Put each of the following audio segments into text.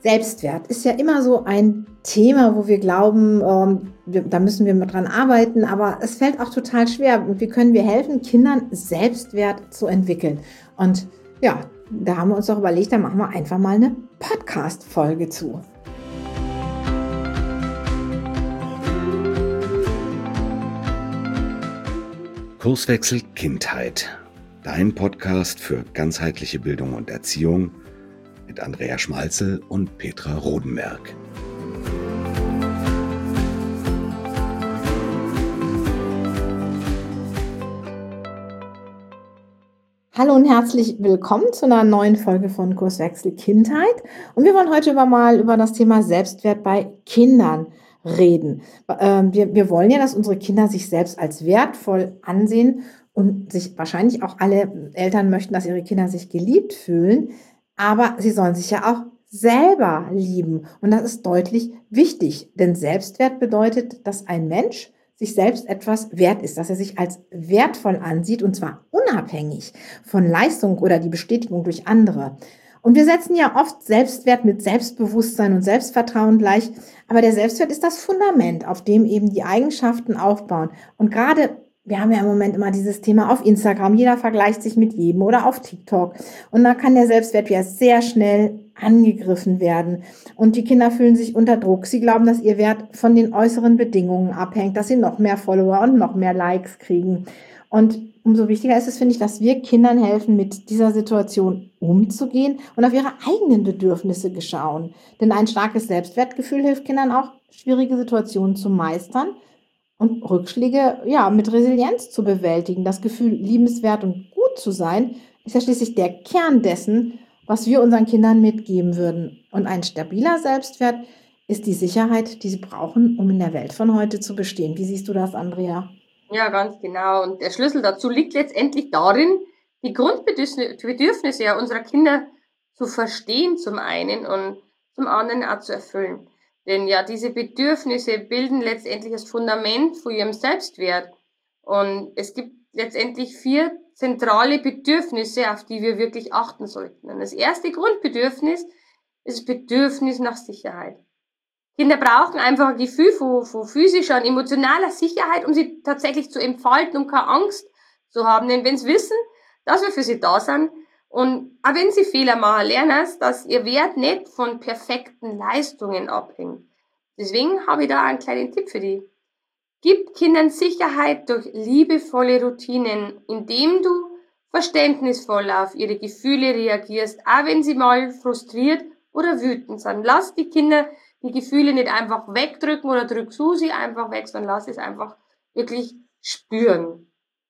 Selbstwert ist ja immer so ein Thema, wo wir glauben, da müssen wir mal dran arbeiten, aber es fällt auch total schwer. Und wie können wir helfen, Kindern Selbstwert zu entwickeln? Und ja, da haben wir uns doch überlegt, da machen wir einfach mal eine Podcast-Folge zu. Kurswechsel Kindheit. Dein Podcast für ganzheitliche Bildung und Erziehung mit Andrea Schmalzel und Petra Rodenberg. Hallo und herzlich willkommen zu einer neuen Folge von Kurswechsel Kindheit. Und wir wollen heute mal über das Thema Selbstwert bei Kindern reden. Wir wollen ja, dass unsere Kinder sich selbst als wertvoll ansehen und sich wahrscheinlich auch alle Eltern möchten, dass ihre Kinder sich geliebt fühlen. Aber sie sollen sich ja auch selber lieben. Und das ist deutlich wichtig, denn Selbstwert bedeutet, dass ein Mensch sich selbst etwas wert ist, dass er sich als wertvoll ansieht und zwar unabhängig von Leistung oder die Bestätigung durch andere. Und wir setzen ja oft Selbstwert mit Selbstbewusstsein und Selbstvertrauen gleich, aber der Selbstwert ist das Fundament, auf dem eben die Eigenschaften aufbauen. Und gerade wir haben ja im Moment immer dieses Thema auf Instagram, jeder vergleicht sich mit jedem oder auf TikTok. Und da kann der Selbstwert ja sehr schnell angegriffen werden. Und die Kinder fühlen sich unter Druck. Sie glauben, dass ihr Wert von den äußeren Bedingungen abhängt, dass sie noch mehr Follower und noch mehr Likes kriegen. Und umso wichtiger ist es, finde ich, dass wir Kindern helfen, mit dieser Situation umzugehen und auf ihre eigenen Bedürfnisse schauen. Denn ein starkes Selbstwertgefühl hilft Kindern auch, schwierige Situationen zu meistern und Rückschläge mit Resilienz zu bewältigen. Das Gefühl, liebenswert und gut zu sein, ist ja schließlich der Kern dessen, was wir unseren Kindern mitgeben würden. Und ein stabiler Selbstwert ist die Sicherheit, die sie brauchen, um in der Welt von heute zu bestehen. Wie siehst du das, Andrea? Ja, ganz genau. Und der Schlüssel dazu liegt letztendlich darin, die Grundbedürfnisse unserer Kinder zu verstehen zum einen und zum anderen auch zu erfüllen. Denn ja, diese Bedürfnisse bilden letztendlich das Fundament von ihrem Selbstwert. Und es gibt letztendlich 4 zentrale Bedürfnisse, auf die wir wirklich achten sollten. Und das erste Grundbedürfnis ist das Bedürfnis nach Sicherheit. Kinder brauchen einfach ein Gefühl von physischer und emotionaler Sicherheit, um sie tatsächlich zu entfalten und keine Angst zu haben. Denn wenn sie wissen, dass wir für sie da sind und auch wenn sie Fehler machen, lernen sie, dass ihr Wert nicht von perfekten Leistungen abhängt. Deswegen habe ich da einen kleinen Tipp für die. Gib Kindern Sicherheit durch liebevolle Routinen, indem du verständnisvoll auf ihre Gefühle reagierst, auch wenn sie mal frustriert oder wütend sind. Lass die Kinder die Gefühle nicht einfach wegdrücken oder drück du sie einfach weg, sondern lass es einfach wirklich spüren.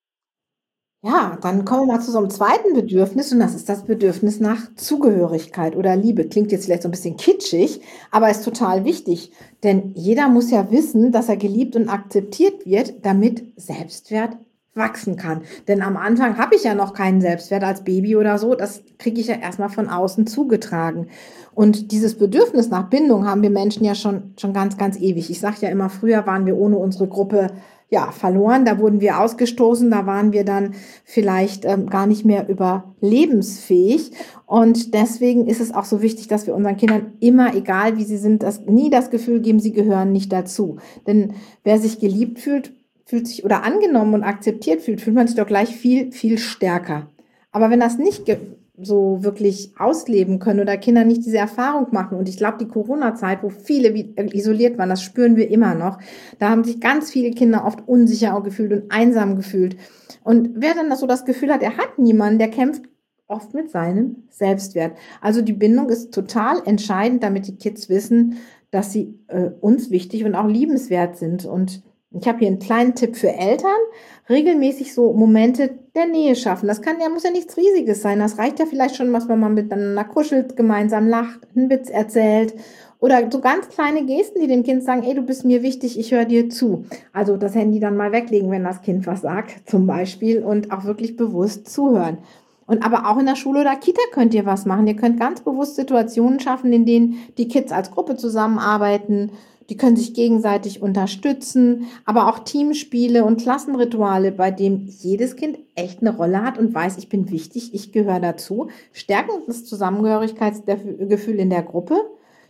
Ja, dann kommen wir mal zu so einem zweiten Bedürfnis und das ist das Bedürfnis nach Zugehörigkeit oder Liebe. Klingt jetzt vielleicht so ein bisschen kitschig, aber ist total wichtig, denn jeder muss ja wissen, dass er geliebt und akzeptiert wird, damit Selbstwert wachsen kann. Denn am Anfang habe ich ja noch keinen Selbstwert als Baby oder so, das kriege ich ja erstmal von außen zugetragen. Und dieses Bedürfnis nach Bindung haben wir Menschen ja schon ganz, ganz ewig. Ich sage ja immer, früher waren wir ohne unsere Gruppe verloren, da wurden wir ausgestoßen, da waren wir dann vielleicht gar nicht mehr überlebensfähig und deswegen ist es auch so wichtig, dass wir unseren Kindern immer, egal wie sie sind, nie das Gefühl geben, sie gehören nicht dazu. Denn wer sich geliebt fühlt, fühlt sich oder angenommen und akzeptiert fühlt man sich doch gleich viel, viel stärker. Aber wenn das nicht so wirklich ausleben können oder Kinder nicht diese Erfahrung machen. Und ich glaube, die Corona-Zeit, wo viele isoliert waren, das spüren wir immer noch. Da haben sich ganz viele Kinder oft unsicher gefühlt und einsam gefühlt. Und wer dann so das Gefühl hat, er hat niemanden, der kämpft oft mit seinem Selbstwert. Also die Bindung ist total entscheidend, damit die Kids wissen, dass sie uns wichtig und auch liebenswert sind. Und ich habe hier einen kleinen Tipp für Eltern. Regelmäßig so Momente der Nähe schaffen. Muss ja nichts Riesiges sein. Das reicht ja vielleicht schon, was man mal miteinander kuschelt, gemeinsam lacht, einen Witz erzählt. Oder so ganz kleine Gesten, die dem Kind sagen, ey, du bist mir wichtig, ich höre dir zu. Also das Handy dann mal weglegen, wenn das Kind was sagt, zum Beispiel. Und auch wirklich bewusst zuhören. Und aber auch in der Schule oder Kita könnt ihr was machen. Ihr könnt ganz bewusst Situationen schaffen, in denen die Kids als Gruppe zusammenarbeiten. Die können sich gegenseitig unterstützen, aber auch Teamspiele und Klassenrituale, bei dem jedes Kind echt eine Rolle hat und weiß, ich bin wichtig, ich gehöre dazu, stärken das Zusammengehörigkeitsgefühl in der Gruppe.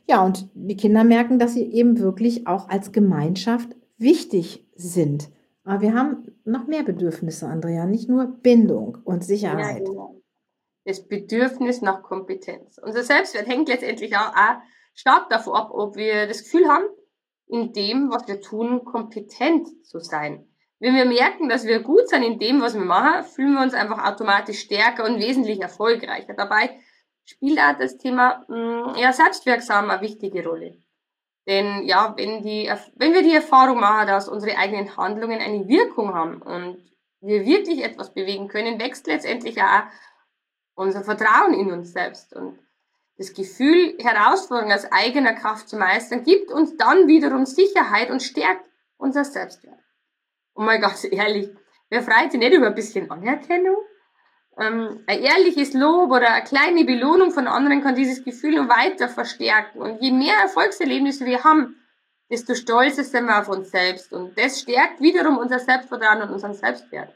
Ja, und die Kinder merken, dass sie eben wirklich auch als Gemeinschaft wichtig sind. Aber wir haben noch mehr Bedürfnisse, Andrea, nicht nur Bindung und Ja, Sicherheit. genau. Das Bedürfnis nach Kompetenz. Unser Selbstwert hängt letztendlich auch stark davon ab, ob wir das Gefühl haben, in dem, was wir tun, kompetent zu sein. Wenn wir merken, dass wir gut sind in dem, was wir machen, fühlen wir uns einfach automatisch stärker und wesentlich erfolgreicher. Dabei spielt auch das Thema Selbstwirksam eine wichtige Rolle. Denn ja, wenn wir die Erfahrung machen, dass unsere eigenen Handlungen eine Wirkung haben und wir wirklich etwas bewegen können, wächst letztendlich auch unser Vertrauen in uns selbst. Und das Gefühl, Herausforderungen aus eigener Kraft zu meistern, gibt uns dann wiederum Sicherheit und stärkt unser Selbstwert. Und mal ganz ehrlich, wer freut sich nicht über ein bisschen Anerkennung? Ein ehrliches Lob oder eine kleine Belohnung von anderen kann dieses Gefühl noch weiter verstärken. Und je mehr Erfolgserlebnisse wir haben, desto stolzer sind wir auf uns selbst. Und das stärkt wiederum unser Selbstvertrauen und unseren Selbstwert.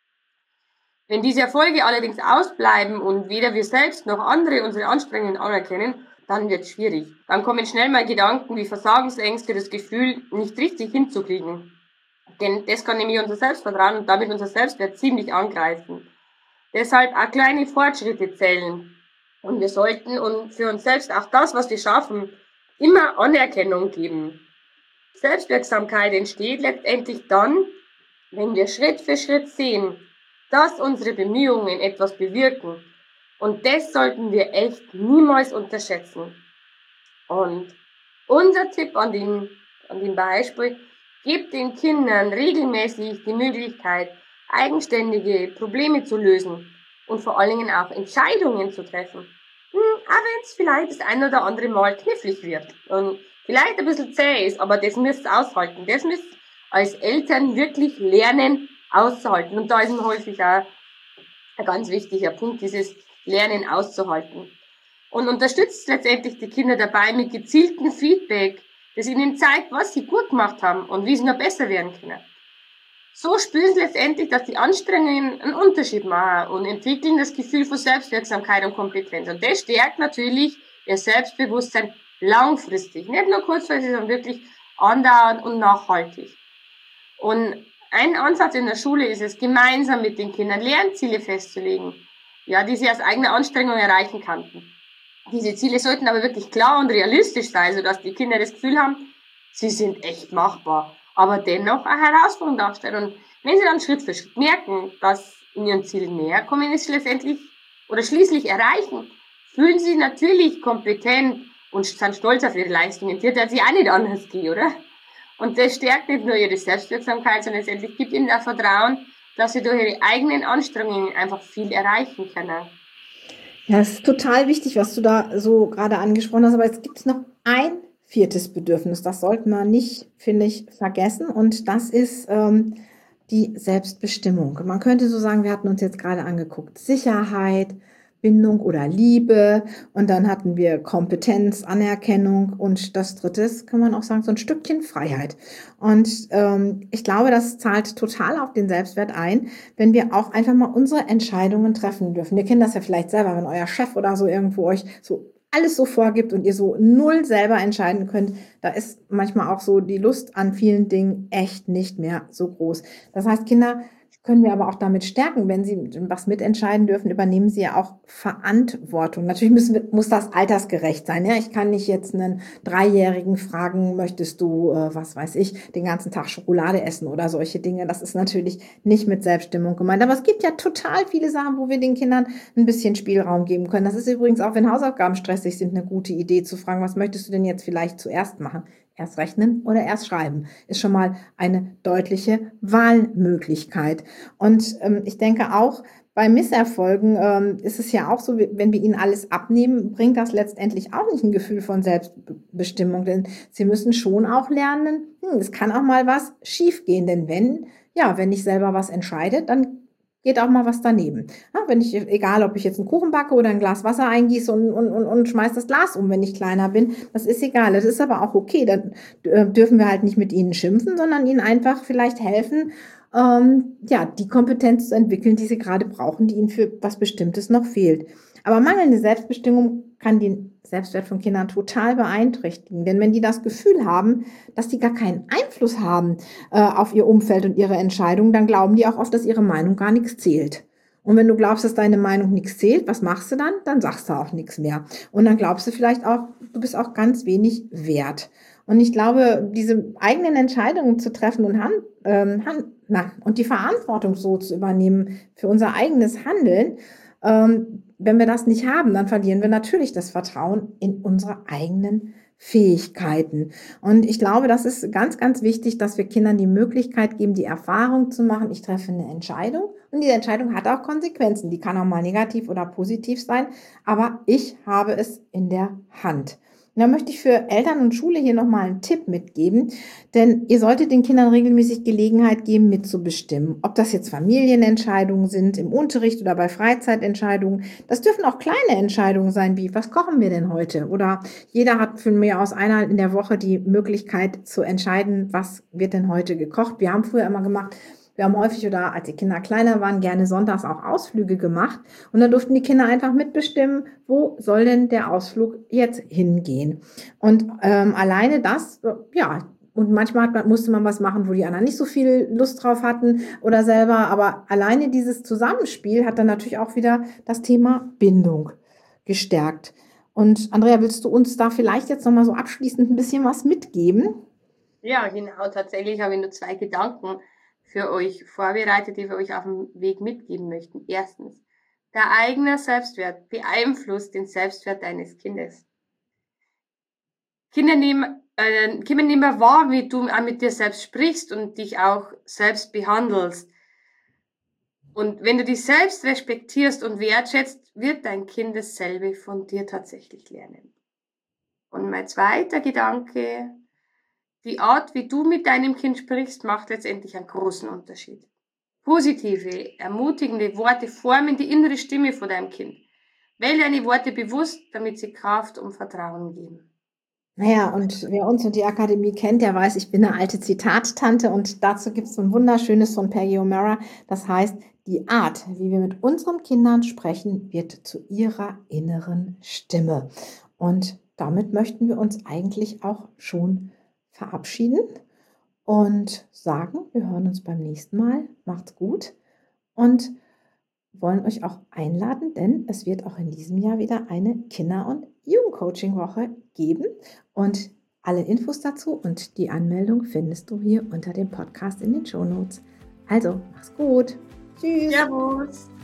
Wenn diese Erfolge allerdings ausbleiben und weder wir selbst noch andere unsere Anstrengungen anerkennen, dann wird es schwierig. Dann kommen schnell mal Gedanken wie Versagensängste, das Gefühl, nicht richtig hinzukriegen. Denn das kann nämlich unser Selbstvertrauen und damit unser Selbstwert ziemlich angreifen. Deshalb auch kleine Fortschritte zählen. Und wir sollten und für uns selbst auch das, was wir schaffen, immer Anerkennung geben. Selbstwirksamkeit entsteht letztendlich dann, wenn wir Schritt für Schritt sehen, dass unsere Bemühungen etwas bewirken. Und das sollten wir echt niemals unterschätzen. Und unser Tipp an dem Beispiel, gebt den Kindern regelmäßig die Möglichkeit, eigenständige Probleme zu lösen und vor allen Dingen auch Entscheidungen zu treffen. Auch wenn es vielleicht das ein oder andere Mal knifflig wird und vielleicht ein bisschen zäh ist, aber das müsst ihr aushalten. Das müsst ihr als Eltern wirklich lernen auszuhalten. Und da ist mir häufig auch ein ganz wichtiger Punkt, dieses Lernen auszuhalten. Und unterstützt letztendlich die Kinder dabei mit gezieltem Feedback, das ihnen zeigt, was sie gut gemacht haben und wie sie noch besser werden können. So spüren sie letztendlich, dass die Anstrengungen einen Unterschied machen und entwickeln das Gefühl von Selbstwirksamkeit und Kompetenz. Und das stärkt natürlich ihr Selbstbewusstsein langfristig. Nicht nur kurzfristig, sondern wirklich andauernd und nachhaltig. Und ein Ansatz in der Schule ist es, gemeinsam mit den Kindern Lernziele festzulegen, ja, die sie aus eigener Anstrengung erreichen könnten. Diese Ziele sollten aber wirklich klar und realistisch sein, sodass die Kinder das Gefühl haben, sie sind echt machbar, aber dennoch eine Herausforderung darstellen. Und wenn sie dann Schritt für Schritt merken, dass in ihren Zielen näher kommen, ist letztendlich oder schließlich erreichen, fühlen sie natürlich kompetent und sind stolz auf ihre Leistungen. Wird ja sie auch nicht anders gehen, oder? Und das stärkt nicht nur ihre Selbstwirksamkeit, sondern letztendlich gibt ihnen auch Vertrauen, dass sie durch ihre eigenen Anstrengungen einfach viel erreichen können. Ja, es ist total wichtig, was du da so gerade angesprochen hast, aber jetzt gibt es noch ein viertes Bedürfnis, das sollte man nicht, finde ich, vergessen, und das ist die Selbstbestimmung. Man könnte so sagen, wir hatten uns jetzt gerade angeguckt, Sicherheit, Bindung oder Liebe, und dann hatten wir Kompetenz, Anerkennung, und das dritte ist, kann man auch sagen, so ein Stückchen Freiheit. Und ich glaube, das zahlt total auf den Selbstwert ein, wenn wir auch einfach mal unsere Entscheidungen treffen dürfen. Ihr kennt das ja vielleicht selber, wenn euer Chef oder so irgendwo euch so alles so vorgibt und ihr so null selber entscheiden könnt, da ist manchmal auch so die Lust an vielen Dingen echt nicht mehr so groß. Das heißt, Kinder können wir aber auch damit stärken, wenn sie was mitentscheiden dürfen, übernehmen sie ja auch Verantwortung. Natürlich muss das altersgerecht sein. Ja? Ich kann nicht jetzt einen Dreijährigen fragen, möchtest du, was weiß ich, den ganzen Tag Schokolade essen oder solche Dinge. Das ist natürlich nicht mit Selbststimmung gemeint. Aber es gibt ja total viele Sachen, wo wir den Kindern ein bisschen Spielraum geben können. Das ist übrigens auch, wenn Hausaufgaben stressig sind, eine gute Idee zu fragen, was möchtest du denn jetzt vielleicht zuerst machen? Erst rechnen oder erst schreiben, ist schon mal eine deutliche Wahlmöglichkeit. Und ich denke auch, bei Misserfolgen ist es ja auch so, wenn wir ihnen alles abnehmen, bringt das letztendlich auch nicht ein Gefühl von Selbstbestimmung, denn sie müssen schon auch lernen, es kann auch mal was schiefgehen, denn wenn ich selber was entscheide, dann geht auch mal was daneben. Ja, egal ob ich jetzt einen Kuchen backe oder ein Glas Wasser eingieße und schmeiß das Glas um, wenn ich kleiner bin, das ist egal. Das ist aber auch okay. Dann dürfen wir halt nicht mit ihnen schimpfen, sondern ihnen einfach vielleicht helfen, die Kompetenz zu entwickeln, die sie gerade brauchen, die ihnen für was Bestimmtes noch fehlt. Aber mangelnde Selbstbestimmung kann den Selbstwert von Kindern total beeinträchtigen. Denn wenn die das Gefühl haben, dass die gar keinen Einfluss haben auf ihr Umfeld und ihre Entscheidungen, dann glauben die auch oft, dass ihre Meinung gar nichts zählt. Und wenn du glaubst, dass deine Meinung nichts zählt, was machst du dann? Dann sagst du auch nichts mehr. Und dann glaubst du vielleicht auch, du bist auch ganz wenig wert. Und ich glaube, diese eigenen Entscheidungen zu treffen und die Verantwortung so zu übernehmen für unser eigenes Handeln, wenn wir das nicht haben, dann verlieren wir natürlich das Vertrauen in unsere eigenen Fähigkeiten. Und ich glaube, das ist ganz, ganz wichtig, dass wir Kindern die Möglichkeit geben, die Erfahrung zu machen, ich treffe eine Entscheidung und diese Entscheidung hat auch Konsequenzen. Die kann auch mal negativ oder positiv sein, aber ich habe es in der Hand. Und da möchte ich für Eltern und Schule hier nochmal einen Tipp mitgeben, denn ihr solltet den Kindern regelmäßig Gelegenheit geben, mitzubestimmen. Ob das jetzt Familienentscheidungen sind, im Unterricht oder bei Freizeitentscheidungen. Das dürfen auch kleine Entscheidungen sein, wie, was kochen wir denn heute? Oder jeder hat für mehr aus einer in der Woche die Möglichkeit zu entscheiden, was wird denn heute gekocht. Wir haben früher immer gemacht, wir haben häufig oder als die Kinder kleiner waren, gerne sonntags auch Ausflüge gemacht. Und dann durften die Kinder einfach mitbestimmen, wo soll denn der Ausflug jetzt hingehen. Und alleine das, ja, und manchmal musste man was machen, wo die anderen nicht so viel Lust drauf hatten oder selber. Aber alleine dieses Zusammenspiel hat dann natürlich auch wieder das Thema Bindung gestärkt. Und Andrea, willst du uns da vielleicht jetzt nochmal so abschließend ein bisschen was mitgeben? Ja, genau. Tatsächlich habe ich nur 2 Gedanken für euch vorbereitet, die wir euch auf dem Weg mitgeben möchten. Erstens, der eigene Selbstwert beeinflusst den Selbstwert deines Kindes. Kinder nehmen wahr, wie du auch mit dir selbst sprichst und dich auch selbst behandelst. Und wenn du dich selbst respektierst und wertschätzt, wird dein Kind dasselbe von dir tatsächlich lernen. Und mein zweiter Gedanke, die Art, wie du mit deinem Kind sprichst, macht letztendlich einen großen Unterschied. Positive, ermutigende Worte formen die innere Stimme von deinem Kind. Wähle deine Worte bewusst, damit sie Kraft und Vertrauen geben. Naja, und wer uns und die Akademie kennt, der weiß, ich bin eine alte Zitattante und dazu gibt es so ein wunderschönes von Peggy O'Mara. Das heißt, die Art, wie wir mit unseren Kindern sprechen, wird zu ihrer inneren Stimme. Und damit möchten wir uns eigentlich auch schon verabschieden und sagen, wir hören uns beim nächsten Mal. Macht's gut und wollen euch auch einladen, denn es wird auch in diesem Jahr wieder eine Kinder- und Jugendcoaching-Woche geben. Und alle Infos dazu und die Anmeldung findest du hier unter dem Podcast in den Shownotes. Also, mach's gut. Tschüss. Servus.